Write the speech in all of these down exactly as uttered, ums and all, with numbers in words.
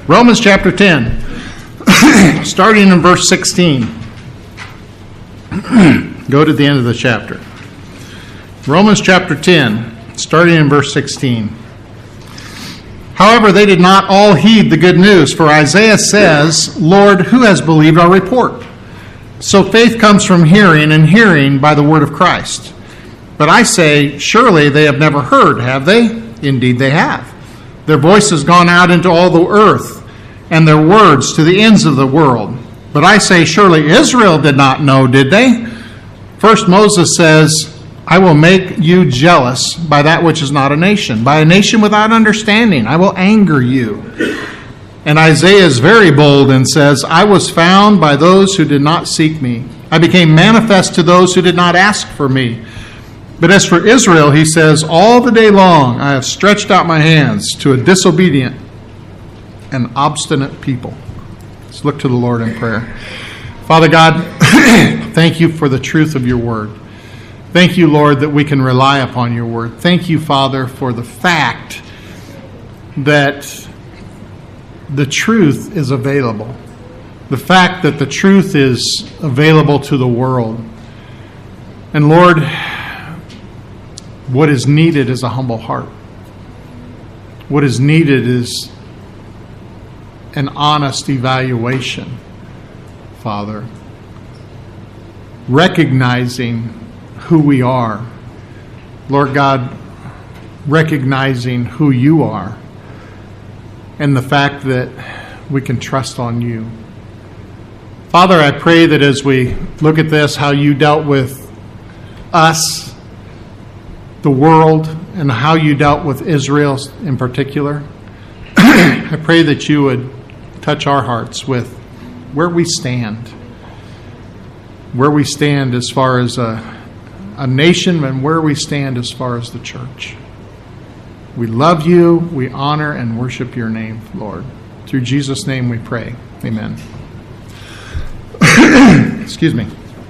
Romans chapter ten, starting in verse sixteen. Go to the end of the chapter. Romans chapter ten, starting in verse sixteen. However, they did not all heed the good news, for Isaiah says, Lord, who has believed our report? So faith comes from hearing, and hearing by the word of Christ. But I say, surely they have never heard, have they? Indeed they have. Their voice has gone out into all the earth, and their words to the ends of the world. But I say, surely Israel did not know, did they? First Moses says, I will make you jealous by that which is not a nation, by a nation without understanding. I will anger you. And Isaiah is very bold and says, I was found by those who did not seek me. I became manifest to those who did not ask for me. But as for Israel, he says, all the day long I have stretched out my hands to a disobedient and obstinate people. Let's look to the Lord in prayer. Father God, thank you for the truth of your word. Thank you, Lord, that we can rely upon your word. Thank you, Father, for the fact that the truth is available. The fact that the truth is available to the world. And Lord, what is needed is a humble heart. What is needed is an honest evaluation, Father. Recognizing who we are. Lord God, recognizing who you are. And the fact that we can trust on you. Father, I pray that as we look at this, how you dealt with us, the world, and how you dealt with Israel in particular. I pray that you would touch our hearts with where we stand. Where we stand as far as a, a nation, and where we stand as far as the church. We love you, we honor and worship your name, Lord. Through Jesus' name we pray. Amen. Excuse me.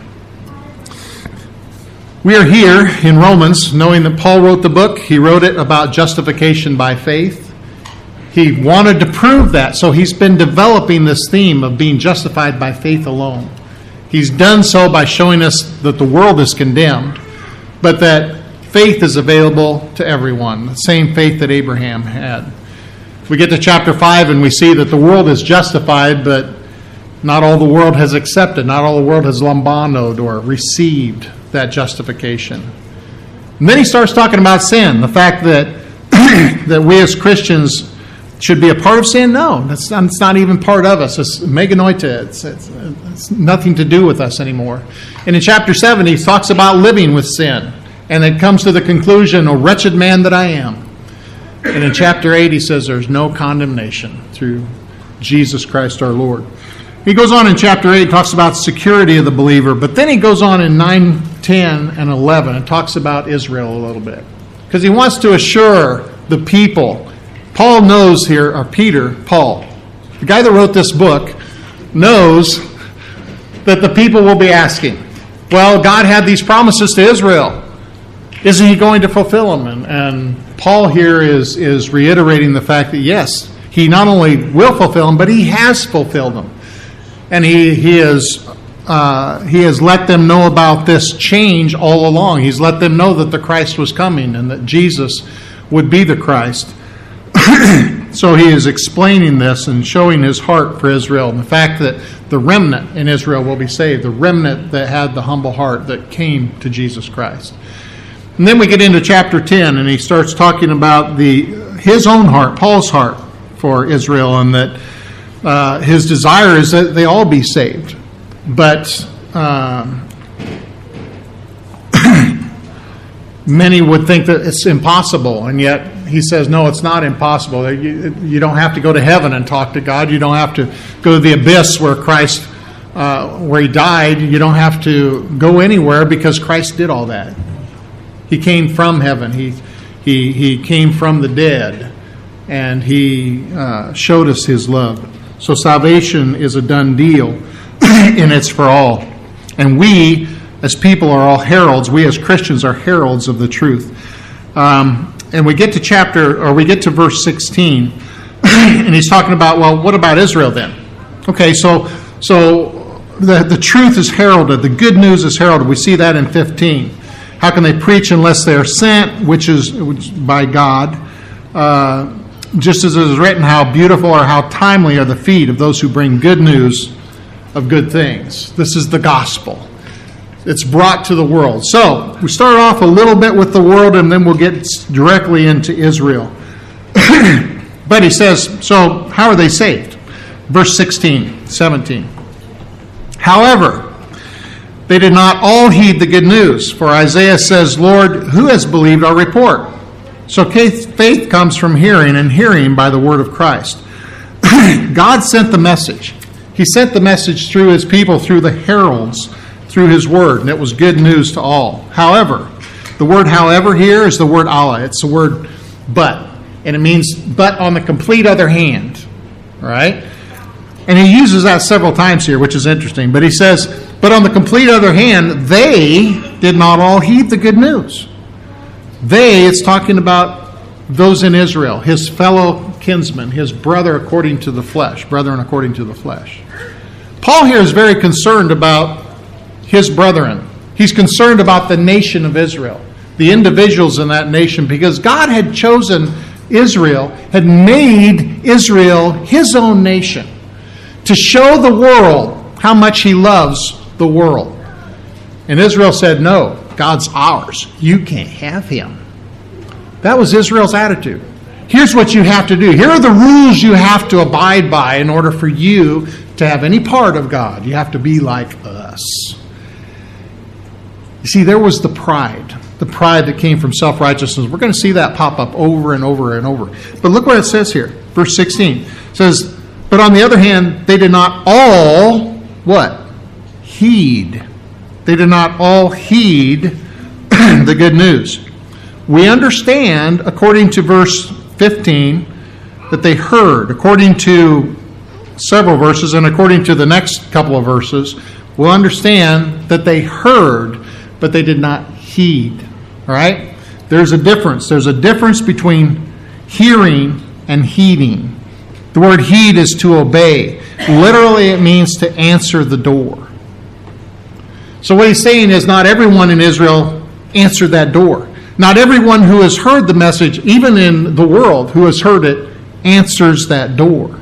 We are here in Romans, knowing that Paul wrote the book. He wrote it about justification by faith. He wanted to prove that, so he's been developing this theme of being justified by faith alone. He's done so by showing us that the world is condemned, but that faith is available to everyone, the same faith that Abraham had. We get to chapter five and we see that the world is justified, but not all the world has accepted, not all the world has lambanoed or received that justification. And then he starts talking about sin, the fact that that we as Christians should be a part of sin. No, that's not, it's not even part of us. It's meganoita. It's, it's, it's nothing to do with us anymore. And in chapter seven, he talks about living with sin. And it comes to the conclusion, O wretched man that I am. And in chapter eight, he says there's no condemnation through Jesus Christ our Lord. He goes on in chapter eight, talks about security of the believer. But then he goes on in nine, ten, and eleven and talks about Israel a little bit. Because he wants to assure the people. Paul knows here, or Peter, Paul, the guy that wrote this book, knows that the people will be asking, well, God had these promises to Israel. Isn't he going to fulfill them? And, and Paul here is, is reiterating the fact that, yes, he not only will fulfill them, but he has fulfilled them. And he, he, is, uh, he has let them know about this change all along. He's let them know that the Christ was coming and that Jesus would be the Christ. So he is explaining this and showing his heart for Israel and the fact that the remnant in Israel will be saved, the remnant that had the humble heart that came to Jesus Christ. And then we get into chapter ten, and he starts talking about the his own heart, Paul's heart for Israel, and that uh, his desire is that they all be saved. But uh, many would think that it's impossible, and yet he says, no, it's not impossible. You, you don't have to go to heaven and talk to God. You don't have to go to the abyss where Christ, uh, where he died. You don't have to go anywhere because Christ did all that. He came from heaven. He he he came from the dead, and he uh, showed us his love. So salvation is a done deal, and it's for all. And we, as people, are all heralds. We, as Christians, are heralds of the truth. Um, and we get to chapter, or we get to verse sixteen, And he's talking about, well, what about Israel then? Okay, so so the, the truth is heralded. The good news is heralded. We see that in fifteen. How can they preach unless they are sent, which is which, by God? Uh, just as it is written, how beautiful or how timely are the feet of those who bring good news of good things. This is the gospel. It's brought to the world. So we start off a little bit with the world, and then we'll get directly into Israel. But he says, so how are they saved? Verse sixteen, seventeen. However, they did not all heed the good news. For Isaiah says, Lord, who has believed our report? So faith comes from hearing, and hearing by the word of Christ. God sent the message. He sent the message through his people, through the heralds, through his word, and it was good news to all. However, the word however here is the word Allah. It's the word but, and it means but on the complete other hand. All right? And he uses that several times here, which is interesting. But he says, but on the complete other hand, they did not all heed the good news. They, it's talking about those in Israel, his fellow kinsmen, his brother according to the flesh, brethren according to the flesh. Paul here is very concerned about his brethren. He's concerned about the nation of Israel, the individuals in that nation, because God had chosen Israel, had made Israel his own nation to show the world how much he loves the world. And Israel said, no, God's ours. You can't have him. That was Israel's attitude. Here's what you have to do. Here are the rules you have to abide by in order for you to have any part of God. You have to be like us. You see, there was the pride. The pride that came from self-righteousness. We're going to see that pop up over and over and over. But look what it says here. Verse sixteen. It says, but on the other hand, they did not all, what? Heed. They did not all heed the good news. We understand, according to verse fifteen, that they heard. According to several verses, and according to the next couple of verses, we'll understand that they heard, but they did not heed. All right? There's a difference. There's a difference between hearing and heeding. The word heed is to obey. Literally, it means to answer the door. So what he's saying is not everyone in Israel answered that door. Not everyone who has heard the message, even in the world who has heard it, answers that door.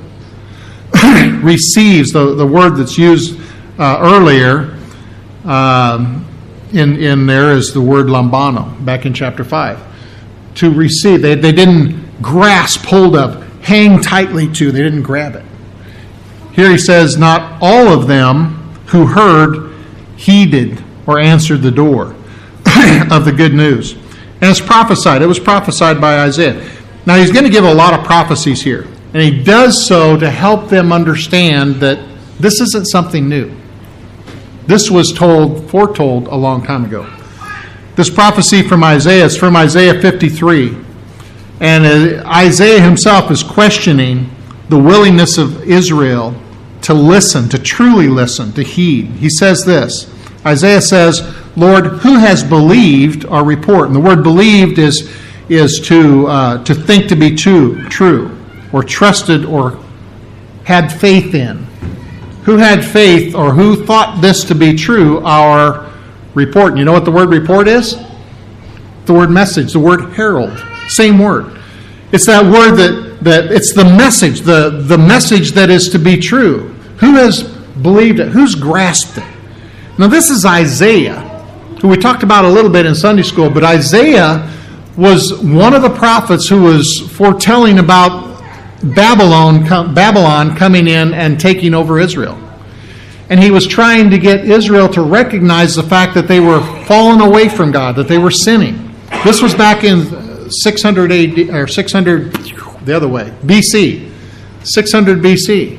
Receives, the, the word that's used uh, earlier um, in, in there is the word lambano, back in chapter five. To receive. They, they didn't grasp hold of, hang tightly to. They didn't grab it. Here he says, not all of them who heard heeded or answered the door of the good news. And it's prophesied. It was prophesied by Isaiah. Now he's going to give a lot of prophecies here. And he does so to help them understand that this isn't something new. This was told, foretold a long time ago. This prophecy from Isaiah is from Isaiah fifty-three. And Isaiah himself is questioning the willingness of Israel to listen, to truly listen, to heed. He says this. Isaiah says, Lord, who has believed our report? And the word believed is, is to, uh, to think to be true, true, or trusted or had faith in. Who had faith or who thought this to be true, our report? And you know what the word report is? The word message, the word herald. Same word. It's that word that, that it's the message, the, the message that is to be true. Who has believed it? Who's grasped it? Now this is Isaiah, who we talked about a little bit in Sunday school, but Isaiah was one of the prophets who was foretelling about Babylon, Babylon coming in and taking over Israel. And he was trying to get Israel to recognize the fact that they were falling away from God, that they were sinning. This was back in six hundred A D, or six hundred, the other way, B C, six hundred B C.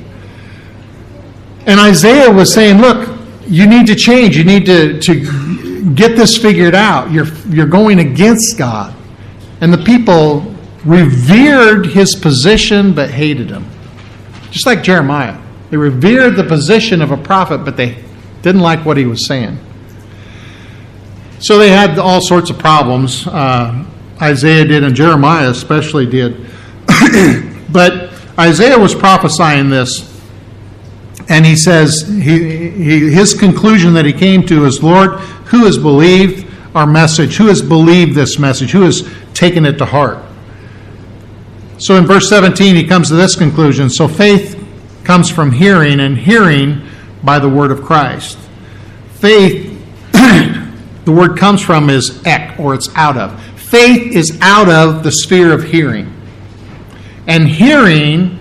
And Isaiah was saying, look, you need to change. You need to, to get this figured out. You're, you're going against God. And the people revered his position but hated him. Just like Jeremiah. They revered the position of a prophet, but they didn't like what he was saying. So they had all sorts of problems. Uh, Isaiah did, and Jeremiah especially did. But Isaiah was prophesying this, and he says, he, he, his conclusion that he came to is, Lord, who has believed our message? Who has believed this message? Who has taken it to heart? So in verse seventeen, he comes to this conclusion. So faith comes from hearing, and hearing by the word of Christ. Faith, the word comes from is ek, or it's out of. Faith is out of the sphere of hearing. And hearing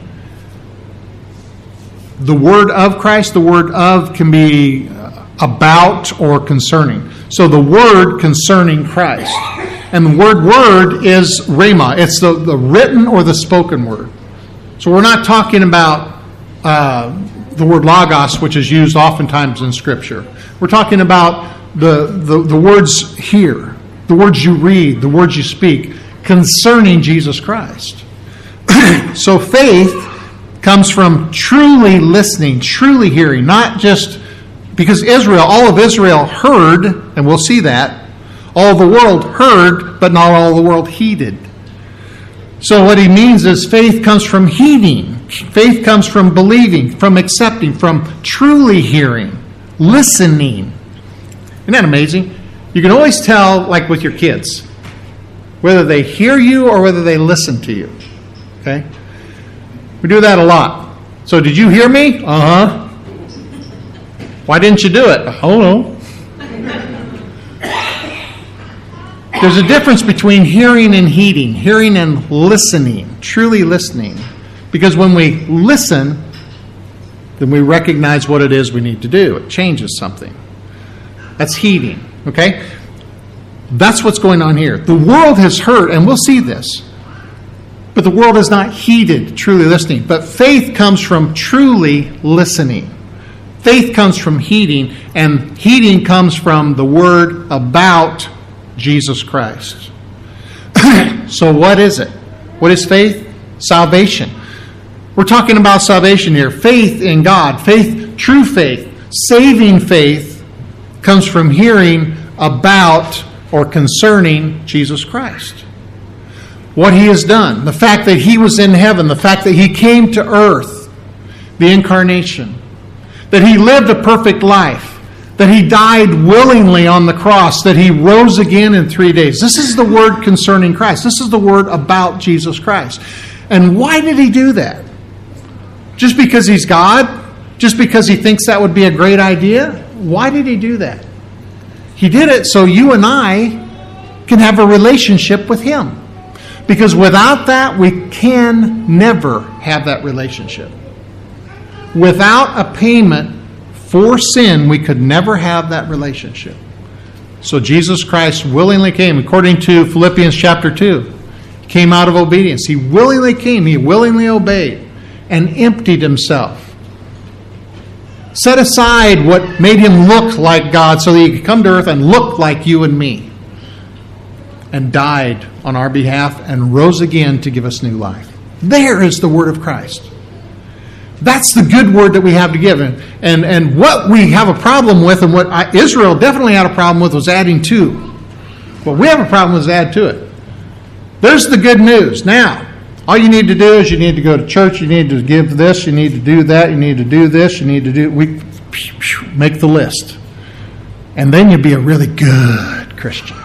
the word of Christ, the word of can be about or concerning. So the word concerning Christ. And the word word is rhema. It's the, the written or the spoken word. So we're not talking about uh, the word logos, which is used oftentimes in Scripture. We're talking about the, the, the words here, the words you read, the words you speak concerning Jesus Christ. So faith comes from truly listening, truly hearing, not just because Israel, all of Israel heard, and we'll see that, all the world heard, but not all the world heeded. So what he means is faith comes from heeding. Faith comes from believing, from accepting, from truly hearing, listening. Isn't that amazing? You can always tell, like with your kids, whether they hear you or whether they listen to you. Okay? We do that a lot. So did you hear me? Uh-huh. Why didn't you do it? Oh, no. There's a difference between hearing and heeding, hearing and listening, truly listening. Because when we listen, then we recognize what it is we need to do. It changes something. That's heeding, okay? That's what's going on here. The world has heard, and we'll see this, but the world has not heeded truly listening. But faith comes from truly listening. Faith comes from heeding, and heeding comes from the word about Jesus Christ. So what is it? What is faith? Salvation. We're talking about salvation here. Faith in God. Faith, true faith, saving faith comes from hearing about or concerning Jesus Christ. What he has done. The fact that he was in heaven. The fact that he came to earth. The incarnation. That he lived a perfect life. That he died willingly on the cross. That he rose again in three days. This is the word concerning Christ. This is the word about Jesus Christ. And why did he do that? Just because he's God? Just because he thinks that would be a great idea? Why did he do that? He did it so you and I can have a relationship with him. Because without that, we can never have that relationship. Without a payment for sin, we could never have that relationship. So Jesus Christ willingly came, according to Philippians chapter two. He came out of obedience. He willingly came. He willingly obeyed and emptied himself. Set aside what made him look like God so that he could come to earth and look like you and me. And died on our behalf and rose again to give us new life. There is the word of Christ. That's the good word that we have to give. And, and, and what we have a problem with, and what I, Israel definitely had a problem with, was adding to. What we have a problem with is add to it. There's the good news. Now, all you need to do is you need to go to church, you need to give this, you need to do that, you need to do this, you need to do... We make the list. And then you'll be a really good Christian.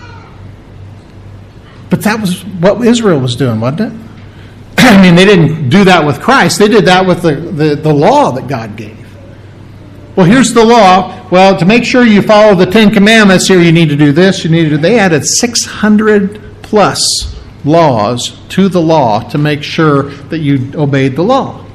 But that was what Israel was doing, wasn't it? I mean, they didn't do that with Christ. They did that with the, the, the law that God gave. Well, here's the law. Well, to make sure you follow the Ten Commandments here, you need to do this, you need to do... They added six hundred plus laws to the law to make sure that you obeyed the law.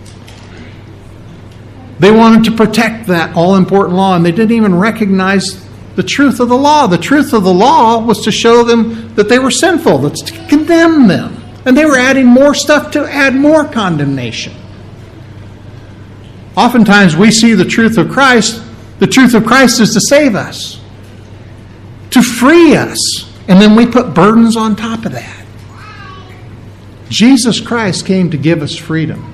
They wanted to protect that all-important law, and they didn't even recognize the truth of the law. The truth of the law was to show them that they were sinful, that's to condemn them. And they were adding more stuff to add more condemnation. Oftentimes we see the truth of Christ. The truth of Christ is to save us, to free us, and then we put burdens on top of that. Jesus Christ came to give us freedom.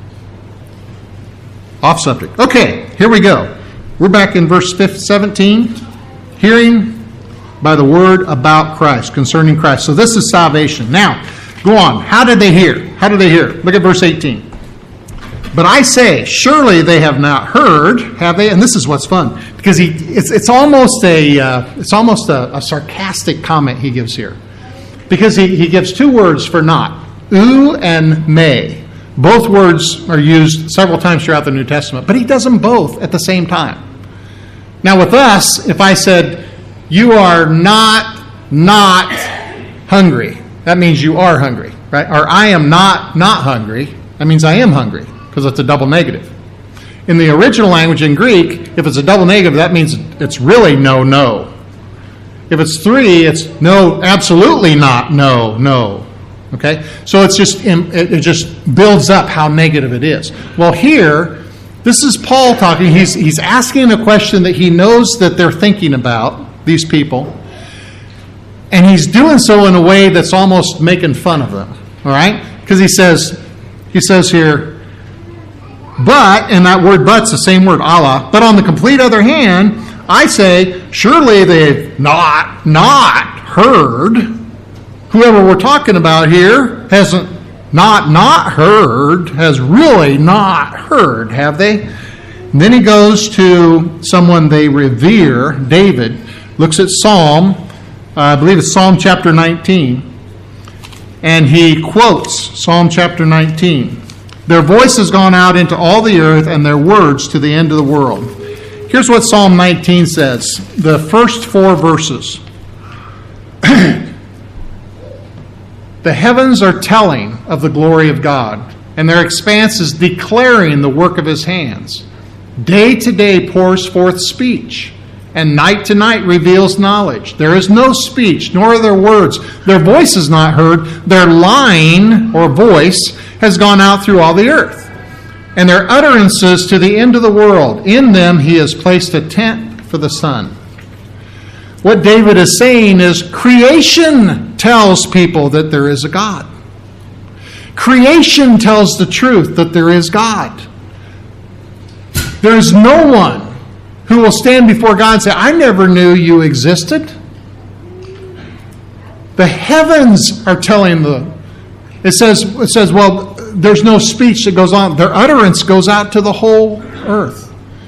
Off subject. Okay, here we go. We're back in verse seventeen. Hearing by the word about Christ, concerning Christ. So this is salvation. Now, go on. How did they hear? How do they hear? Look at verse eighteen. But I say, surely they have not heard, have they? And this is what's fun, because he it's it's almost a uh, it's almost a, a sarcastic comment he gives here, because he, he gives two words for not, ou and may. Both words are used several times throughout the New Testament, but he does them both at the same time. Now with us, if I said, you are not not hungry, that means you are hungry, right? Or I am not not hungry, that means I am hungry, because it's a double negative. In the original language in Greek, if it's a double negative, that means it's really no, no. If it's three, it's no, absolutely not, no, no. Okay? So it's just it just builds up how negative it is. Well, here, this is Paul talking. He's he's asking a question that he knows that they're thinking about, these people. And he's doing so in a way that's almost making fun of them. All right? Because he says, he says here, but, and that word but's the same word, Allah, but on the complete other hand, I say, surely they've not, not heard. Whoever we're talking about here hasn't not, not heard, has really not heard, have they? And then he goes to someone they revere, David, looks at Psalm, uh, I believe it's Psalm chapter nineteen, and he quotes Psalm chapter nineteen. Their voice has gone out into all the earth, and their words to the end of the world. Here's what Psalm nineteen says, the first four verses. The heavens are telling of the glory of God, and their expanse is declaring the work of his hands. Day to day pours forth speech, and night to night reveals knowledge. There is no speech, nor are there words. Their voice is not heard. Their line, or voice, has gone out through all the earth, and their utterances to the end of the world. In them he has placed a tent for the sun. What David is saying is creation tells people that there is a God. Creation tells the truth that there is God. There is no one who will stand before God and say, I never knew you existed. The heavens are telling the, it says, it says, well, there's no speech that goes on. Their utterance goes out to the whole earth.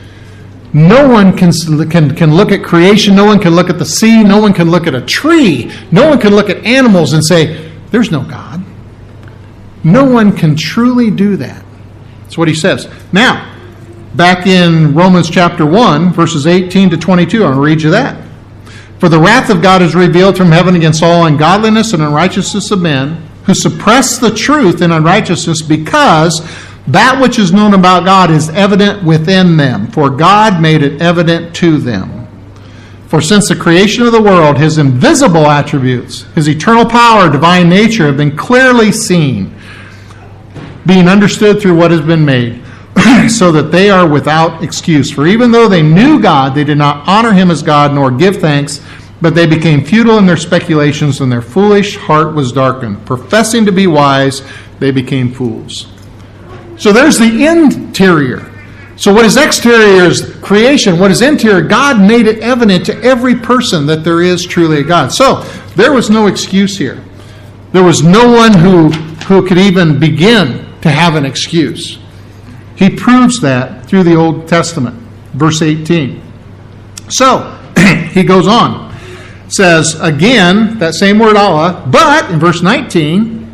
No one can, can, can look at creation. No one can look at the sea. No one can look at a tree. No one can look at animals and say, there's no God. No one can truly do that. That's what he says. Now, back in Romans chapter one, verses eighteen to twenty-two, I'm going to read you that. For the wrath of God is revealed from heaven against all ungodliness and unrighteousness of men, who suppress the truth in unrighteousness, because that which is known about God is evident within them, for God made it evident to them. For since the creation of the world, his invisible attributes, his eternal power, divine nature, have been clearly seen, being understood through what has been made, so that they are without excuse. For even though they knew God, they did not honor him as God, nor give thanks, but they became futile in their speculations, and their foolish heart was darkened. Professing to be wise, they became fools. So there's the interior. So what is exterior is creation. What is interior, God made it evident to every person that there is truly a God. So there was no excuse here. There was no one who, who could even begin to have an excuse. He proves that through the Old Testament. Verse eighteen. So he goes on. Says again, that same word Allah, but in verse nineteen,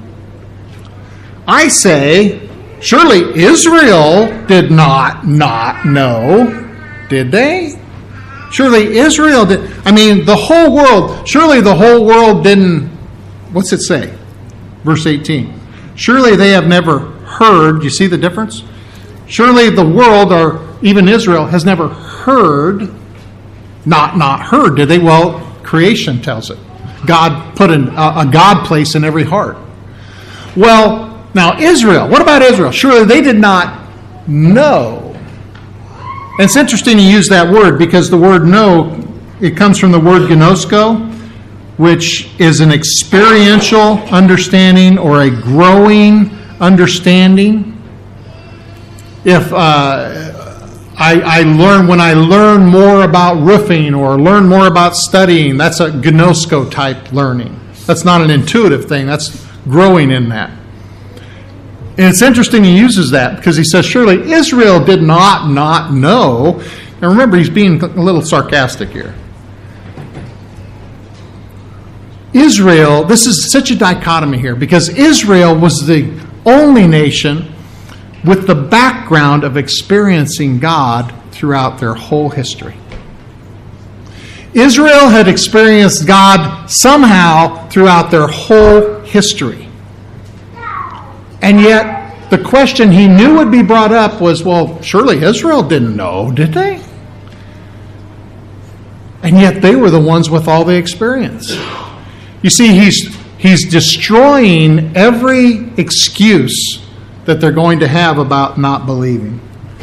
I say, surely Israel did not not know, did they? Surely Israel did. I mean, the whole world, surely the whole world didn't, what's it say? Verse eighteen. Surely they have never heard, you see the difference? Surely the world, or even Israel, has never heard, not not heard, did they? Well, creation tells it. God put an, a, a God place in every heart. Well, now Israel, what about Israel? Surely they did not know. And it's interesting to use that word because the word know, it comes from the word gnosko, which is an experiential understanding or a growing understanding. If uh, I, I learn, when I learn more about roofing or learn more about studying, that's a gnosko type learning. That's not an intuitive thing. That's growing in that. And it's interesting he uses that because he says, surely Israel did not not know. And remember, he's being a little sarcastic here. Israel, this is such a dichotomy here because Israel was the only nation with the background of experiencing God throughout their whole history. Israel had experienced God somehow throughout their whole history. And yet, the question he knew would be brought up was, well, surely Israel didn't know, did they? And yet they were the ones with all the experience. You see, he's, he's destroying every excuse that they're going to have about not believing.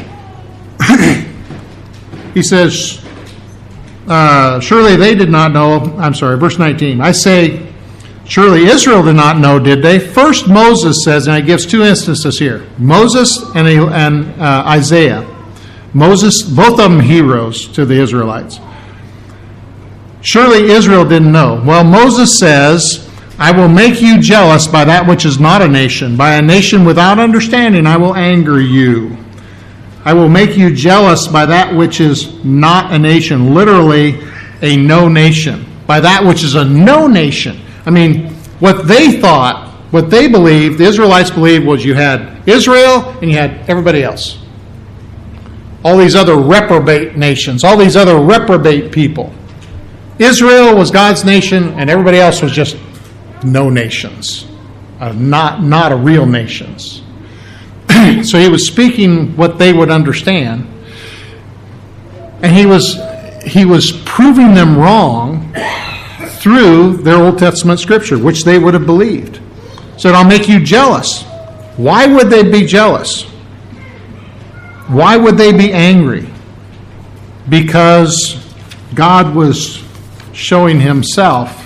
He says, uh, surely they did not know. I'm sorry, verse nineteen. I say, surely Israel did not know, did they? First Moses says, and he gives two instances here. Moses and, and uh, Isaiah. Moses, both of them heroes to the Israelites. Surely Israel didn't know. Well, Moses says, I will make you jealous by that which is not a nation. By a nation without understanding, I will anger you. I will make you jealous by that which is not a nation. Literally, a no nation. By that which is a no nation. I mean, what they thought, what they believed, the Israelites believed, was you had Israel and you had everybody else. All these other reprobate nations, all these other reprobate people. Israel was God's nation and everybody else was just no nations. Uh, not, not a real nations. So he was speaking what they would understand. And he was, he was proving them wrong through their Old Testament scripture, which they would have believed. Said, I'll make you jealous. Why would they be jealous? Why would they be angry? Because God was showing himself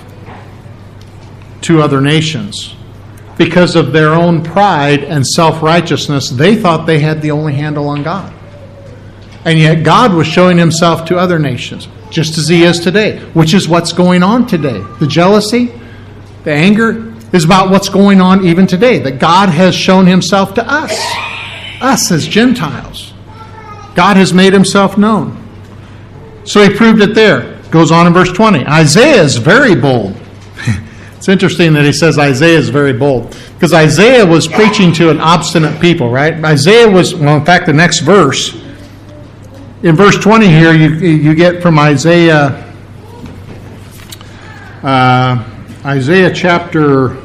to other nations. Because of their own pride and self-righteousness, they thought they had the only handle on God. And yet God was showing himself to other nations, just as he is today, which is what's going on today. The jealousy, the anger is about what's going on even today, that God has shown himself to us, us as Gentiles. God has made himself known. So he proved it there. Goes on in verse twenty. Isaiah is very bold. It's interesting that he says Isaiah is very bold, because Isaiah was preaching to an obstinate people, right? Isaiah was, well, in fact, the next verse, in verse twenty here, you, you get from Isaiah, uh, Isaiah chapter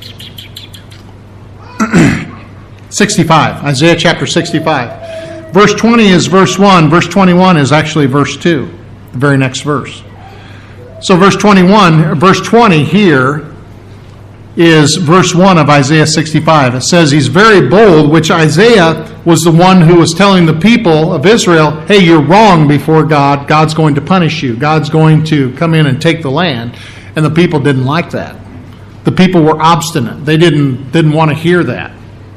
sixty-five. Isaiah chapter sixty-five. Verse twenty is verse one. Verse twenty-one is actually verse two, the very next verse. So verse twenty-one, verse twenty here is verse one of Isaiah sixty-five. It says he's very bold, which Isaiah was the one who was telling the people of Israel, hey, you're wrong before God. God's going to punish you. God's going to come in and take the land. And the people didn't like that. The people were obstinate. They didn't, didn't want to hear that.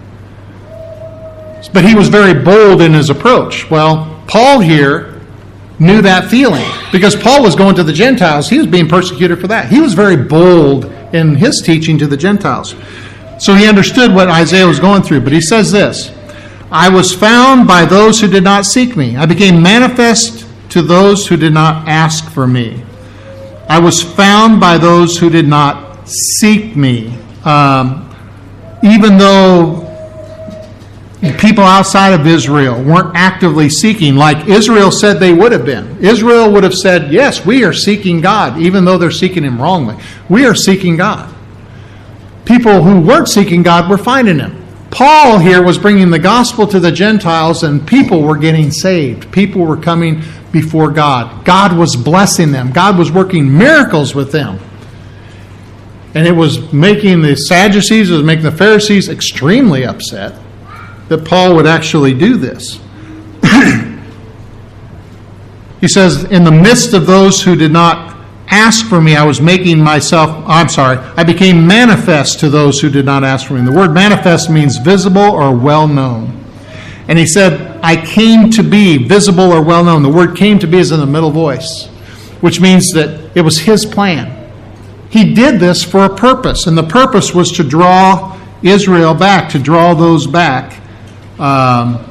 But he was very bold in his approach. Well, Paul here knew that feeling, because Paul was going to the Gentiles. He was being persecuted for that. He was very bold in his teaching to the Gentiles. So he understood what Isaiah was going through. But he says this, I was found by those who did not seek me. I became manifest to those who did not ask for me. I was found by those who did not seek me. Um, even though people outside of Israel weren't actively seeking like Israel said they would have been. Israel would have said, yes, we are seeking God, even though they're seeking him wrongly. We are seeking God. People who weren't seeking God were finding him. Paul here was bringing the gospel to the Gentiles, and people were getting saved. People were coming before God. God was blessing them. God was working miracles with them. And it was making the Sadducees, it was making the Pharisees extremely upset that Paul would actually do this. He says, in the midst of those who did not ask for me, I was making myself, I'm sorry, I became manifest to those who did not ask for me. The word manifest means visible or well known. And he said, I came to be visible or well known. The word came to be is in the middle voice, which means that it was his plan. He did this for a purpose, and the purpose was to draw Israel back, to draw those back. Um,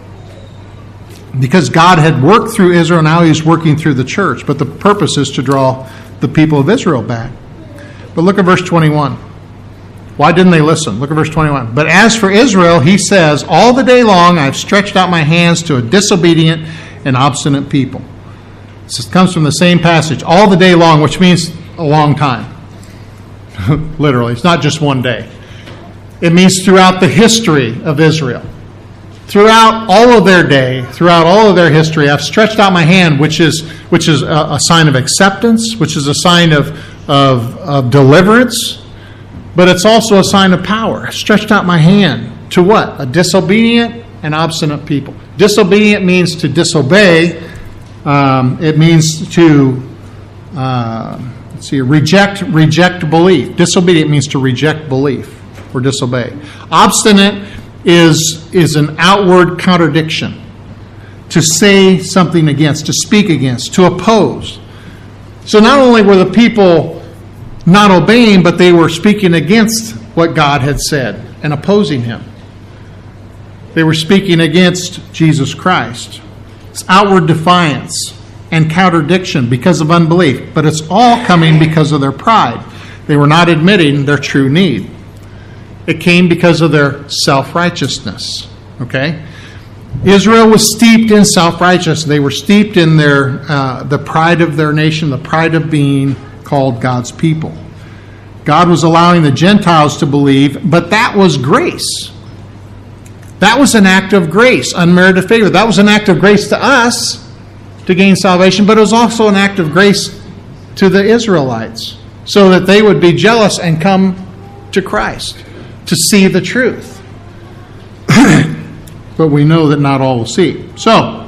because God had worked through Israel, now he's working through the church. But the purpose is to draw the people of Israel back. But look at verse twenty-one. Why didn't they listen? Look at verse twenty-one. But as for Israel, he says, all the day long I've stretched out my hands to a disobedient and obstinate people. This comes from the same passage, all the day long, which means a long time. Literally, it's not just one day. It means throughout the history of Israel. Throughout all of their day, throughout all of their history, I've stretched out my hand, which is which is a, a sign of acceptance, which is a sign of, of, of deliverance, but it's also a sign of power. I stretched out my hand to what? A disobedient and obstinate people. Disobedient means to disobey. Um, it means to uh, let's see, reject reject belief. Disobedient means to reject belief or disobey. Obstinate is is an outward contradiction, to say something against, to speak against, to oppose. So not only were the people not obeying, but they were speaking against what God had said and opposing him. They were speaking against Jesus Christ. It's outward defiance and contradiction because of unbelief, but it's all coming because of their pride. They were not admitting their true need. It came because of their self-righteousness. Okay? Israel was steeped in self-righteousness. They were steeped in their uh, the pride of their nation, the pride of being called God's people. God was allowing the Gentiles to believe, but that was grace. That was an act of grace, unmerited favor. That was an act of grace to us to gain salvation, but it was also an act of grace to the Israelites so that they would be jealous and come to Christ to see the truth. But we know that not all will see. So,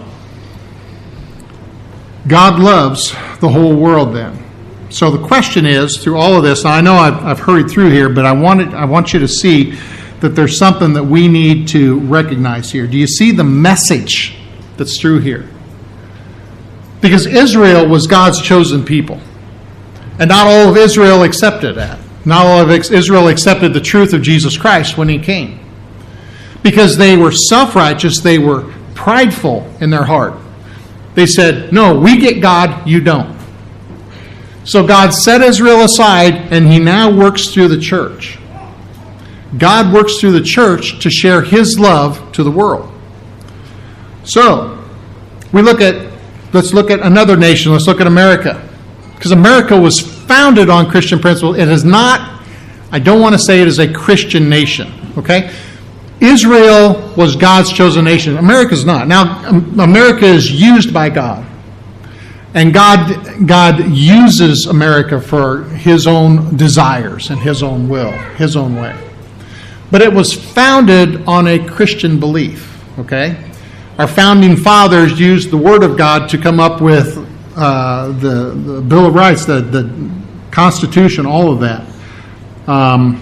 God loves the whole world then. So the question is, through all of this, and I know I've, I've hurried through here, but I wanted, I want you to see that there's something that we need to recognize here. Do you see the message that's through here? Because Israel was God's chosen people. And not all of Israel accepted that. Not all of Israel accepted the truth of Jesus Christ when he came. Because they were self-righteous, they were prideful in their heart. They said, no, we get God, you don't. So God set Israel aside, and he now works through the church. God works through the church to share his love to the world. So, we look at, let's look at another nation. Let's look at America. Because America was founded on Christian principles. It is not, I don't want to say it is a Christian nation. Okay? Israel was God's chosen nation. America's not. Now, America is used by God. And God, God uses America for his own desires and his own will, his own way. But it was founded on a Christian belief, okay? Our founding fathers used the Word of God to come up with uh, the, the Bill of Rights, the, the Constitution, all of that. Um,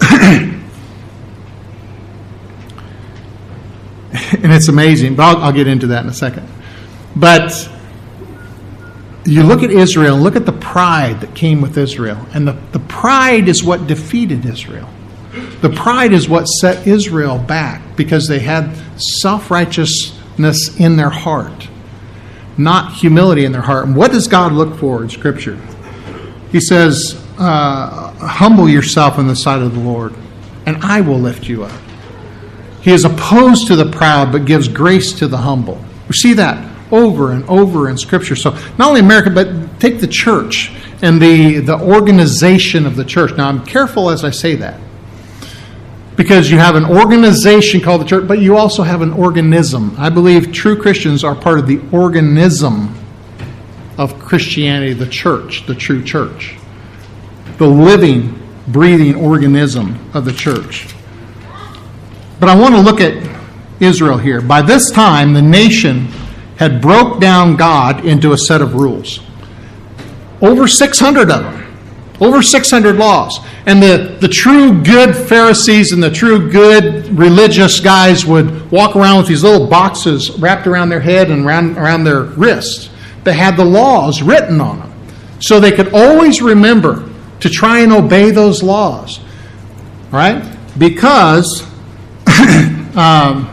and it's amazing, but I'll, I'll get into that in a second. But you look at Israel, and look at the pride that came with Israel. And the, the pride is what defeated Israel. The pride is what set Israel back because they had self-righteousness in their heart, not humility in their heart. And what does God look for in Scripture? He says, uh, humble yourself in the sight of the Lord, and I will lift you up. He is opposed to the proud, but gives grace to the humble. We see that over and over in Scripture. So not only America, but take the church and the, the organization of the church. Now, I'm careful as I say that. Because you have an organization called the church, but you also have an organism. I believe true Christians are part of the organism of Christianity, the church, the true church. The living, breathing organism of the church. But I want to look at Israel here. By this time, the nation had broke down God into a set of rules. Over six hundred of them. Over six hundred laws. And the, the true good Pharisees and the true good religious guys would walk around with these little boxes wrapped around their head and around, around their wrists that had the laws written on them. So they could always remember to try and obey those laws. Right? Because um,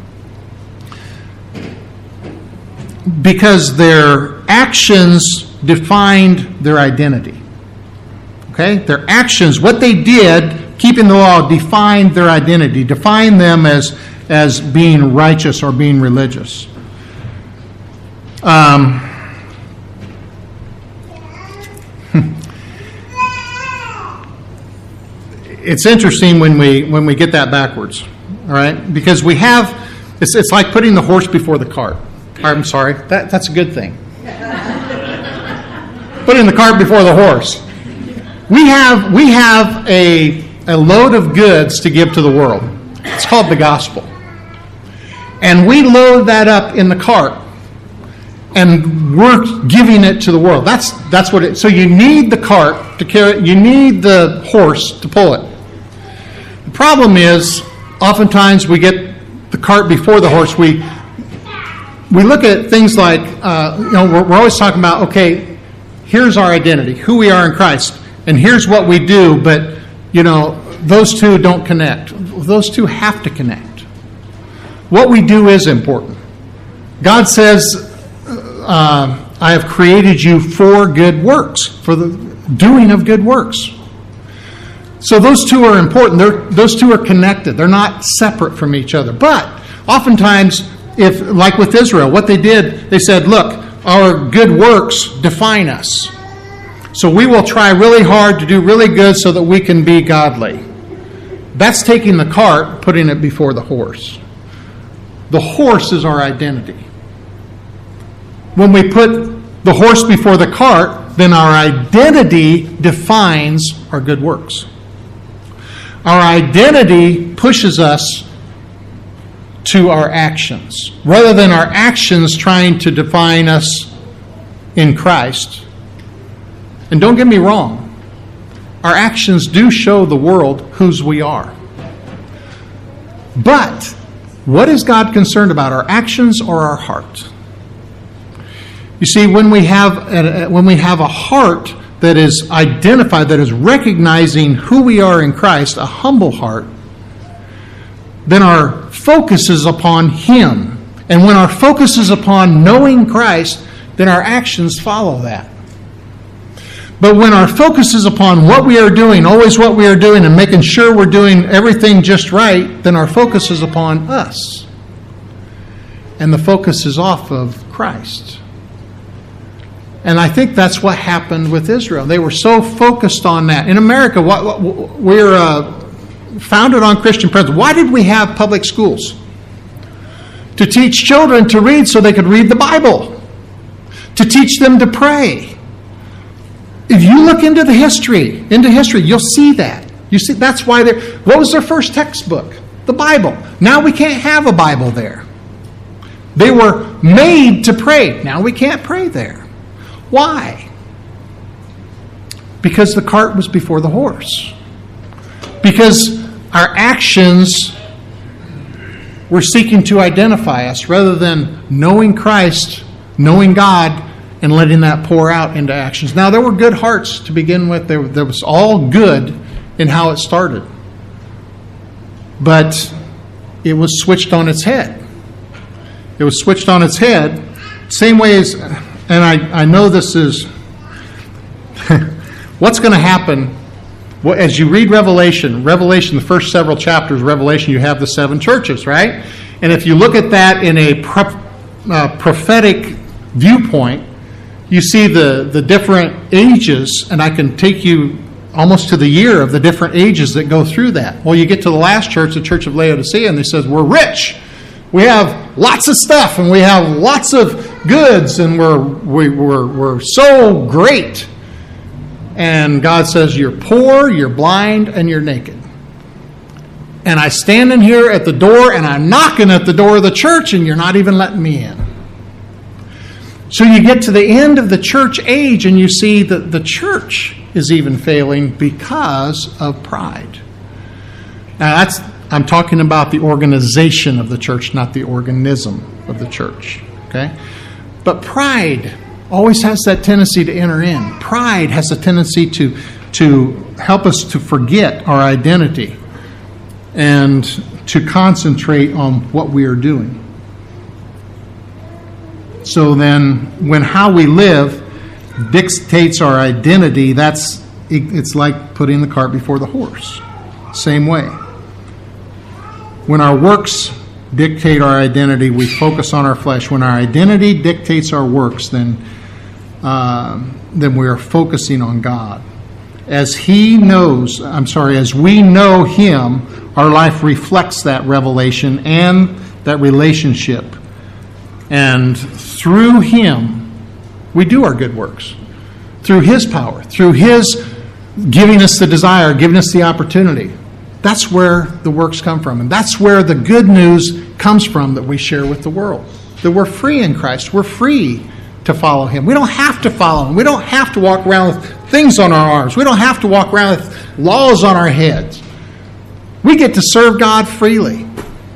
because their actions defined their identity. Okay? Their actions, what they did, keeping the law, defined their identity, defined them as, as being righteous or being religious. Um, it's interesting when we when we get that backwards, all right? Because we have, it's it's like putting the horse before the cart. I'm sorry, that that's a good thing. Putting the cart before the horse. We have we have a a load of goods to give to the world. It's called the gospel, and we load that up in the cart, and we're giving it to the world. That's that's what it. So you need the cart to carry it. You need the horse to pull it. The problem is, oftentimes we get the cart before the horse. We we look at things like uh, you know we're, we're always talking about, okay, here's our identity, who we are in Christ, and here's what we do. But you know those two don't connect. Those two have to connect. What we do is important. God says, Uh, I have created you for good works, for the doing of good works. So those two are important. They're, those two are connected. They're not separate from each other. But oftentimes, if like with Israel, what they did, they said, look, our good works define us. So we will try really hard to do really good so that we can be godly. That's taking the cart, putting it before the horse. The horse is our identity. When we put the horse before the cart, then our identity defines our good works. Our identity pushes us to our actions, rather than our actions trying to define us in Christ. And don't get me wrong, our actions do show the world whose we are. But what is God concerned about, our actions or our heart? You see, when we have a, when we have a heart that is identified, that is recognizing who we are in Christ, a humble heart, then our focus is upon Him. And when our focus is upon knowing Christ, then our actions follow that. But when our focus is upon what we are doing, always what we are doing, and making sure we're doing everything just right, then our focus is upon us. And the focus is off of Christ. And I think that's what happened with Israel. They were so focused on that. In America, what, what, we're uh, founded on Christian principles. Why did we have public schools? To teach children to read so they could read the Bible. To teach them to pray. If you look into the history, into history, you'll see that. You see, that's why they. What was their first textbook? The Bible. Now we can't have a Bible there. They were made to pray. Now we can't pray there. Why? Because the cart was before the horse. Because our actions were seeking to identify us rather than knowing Christ, knowing God, and letting that pour out into actions. Now, there were good hearts to begin with. There, there was all good in how it started. But it was switched on its head. It was switched on its head. Same way as... And I, I know this is, what's going to happen, well, as you read Revelation, Revelation, the first several chapters of Revelation, you have the seven churches, right? And if you look at that in a pro, uh, prophetic viewpoint, you see the, the different ages, and I can take you almost to the year of the different ages that go through that. Well, you get to the last church, the Church of Laodicea, and they says, we're rich. We have lots of stuff, and we have lots of goods, and we're we, we're we're so great. And God says, "You're poor, you're blind, and you're naked." And I stand in here at the door, and I'm knocking at the door of the church, and you're not even letting me in. So you get to the end of the church age, and you see that the church is even failing because of pride. Now that's. I'm talking about the organization of the church, not the organism of the church. Okay? But pride always has that tendency to enter in. Pride has a tendency to, to help us to forget our identity. and to concentrate on what we are doing. So then, when how we live dictates our identity, that's it's like putting the cart before the horse. Same way. When our works dictate our identity, we focus on our flesh. When our identity dictates our works, then uh, then we are focusing on God. As He knows, I'm sorry, as we know Him, our life reflects that revelation and that relationship. And through Him, we do our good works. Through His power, through His giving us the desire, giving us the opportunity. That's where the works come from. And that's where the good news comes from that we share with the world. That we're free in Christ. We're free to follow Him. We don't have to follow Him. We don't have to walk around with things on our arms. We don't have to walk around with laws on our heads. We get to serve God freely.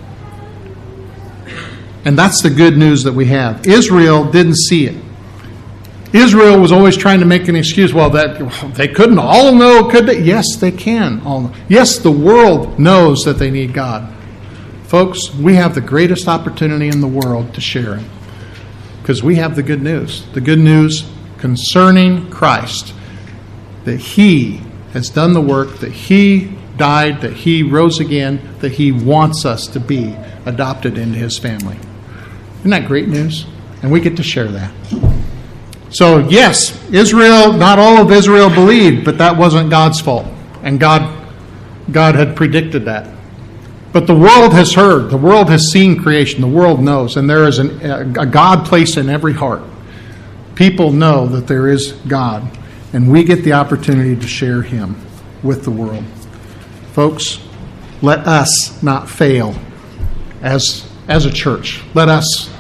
And that's the good news that we have. Israel didn't see it. Israel was always trying to make an excuse. Well, that they couldn't all know, could they? Yes, they can all know. Yes, the world knows that they need God. Folks, we have the greatest opportunity in the world to share Him. Because we have the good news. The good news concerning Christ. That He has done the work, that He died, that He rose again, that He wants us to be adopted into His family. Isn't that great news? And we get to share that. So, yes, Israel, not all of Israel believed, but that wasn't God's fault. And God, God had predicted that. But the world has heard. The world has seen creation. The world knows. And there is an, a, a God placed in every heart. People know that there is God. And we get the opportunity to share Him with the world. Folks, let us not fail as, as a church. Let us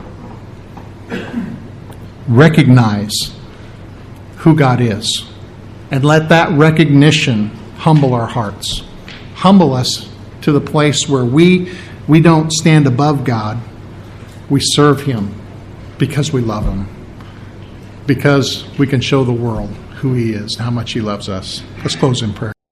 recognize who God is. And let that recognition humble our hearts. Humble us to the place where we, we don't stand above God. We serve Him because we love Him. Because we can show the world who He is, how much He loves us. Let's close in prayer.